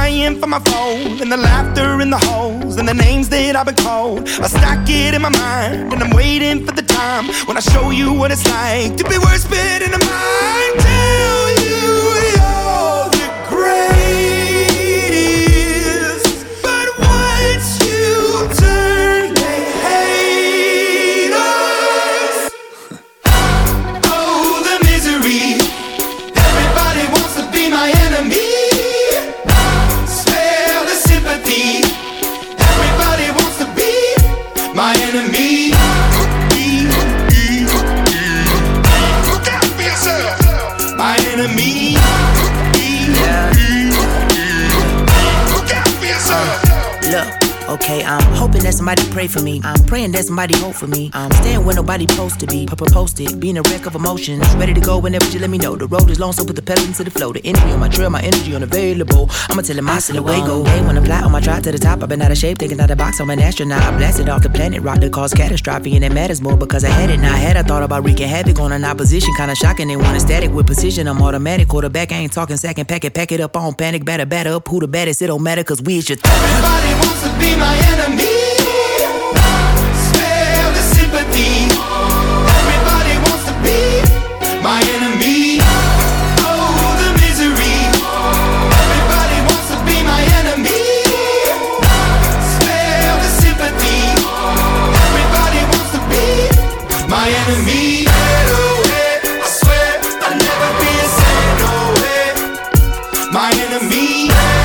crying for my phone, and the laughter in the holes, and the names that I've been called. I stack it in my mind, and I'm waiting for the time when I show you what it's like to be worse fit in the mind. Tell you you're the greatest, but once you turn, they hate us. Oh, the misery. Everybody wants to be my enemy. Spare the sympathy. Everybody wants to be my enemy. Look out for yourself. My enemy. Look out for yourself. Look. Okay, I'm hoping that somebody pray for me. I'm praying that somebody hope for me. I'm staying where nobody supposed to be. Posted, being a wreck of emotions. Ready to go whenever you let me know. The road is long, so put the pedal into the flow. The enemy on my trail, my energy unavailable. I'ma tell him I still away go. Hey, when I fly on my drive to the top, I've been out of shape, thinking out the box. I'm an astronaut. I blasted off the planet, rock that caused catastrophe, and it matters more because I had it. Now I had I thought about wreaking havoc on an opposition, kinda shocking. They want a static with precision. I'm automatic, quarterback. I ain't talking second pack it up on panic, batter up. Who the baddest? It don't matter, cause we is your Everybody wants to be my enemy. Spare the sympathy. Everybody wants to be my enemy. Oh, the misery. Everybody wants to be my enemy. Spare the sympathy. Everybody wants to be my enemy. I swear I'll never be a saint, no way. My enemy.